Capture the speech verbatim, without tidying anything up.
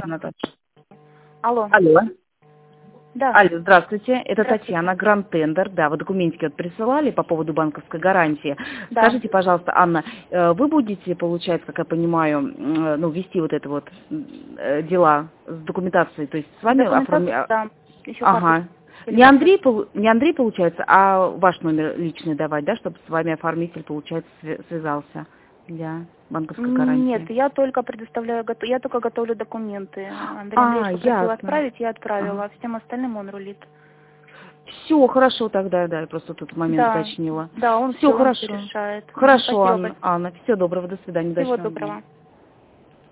Анатольевич. Алло. Алло. Да. Алло, здравствуйте. Это Здравствуйте. Татьяна, Гранд Тендер. Да, вы документики вот присылали по поводу банковской гарантии. Да. Скажите, пожалуйста, Анна, э, вы будете, получается, как я понимаю, э, ну, вести вот это вот э, дела с документацией, то есть с вами Документацию, оформить... да. Еще Ага. Не Андрей, полу- не Андрей, получается, а ваш номер личный давать, да, чтобы с вами оформитель, получается, свя- связался для банковской гарантии? Нет, я только предоставляю, гото- я только готовлю документы. Андрей А, Андреевич попросил ясно. отправить, я отправила, Ага. а всем остальным он рулит. Все, хорошо тогда, да, я просто тут момент Да, уточнила. да, он Все все, он все хорошо. решает. Мгм, Хорошо, спасибо Анна, большое. Анна, всего доброго, до свидания, Всего удачного дня. доброго.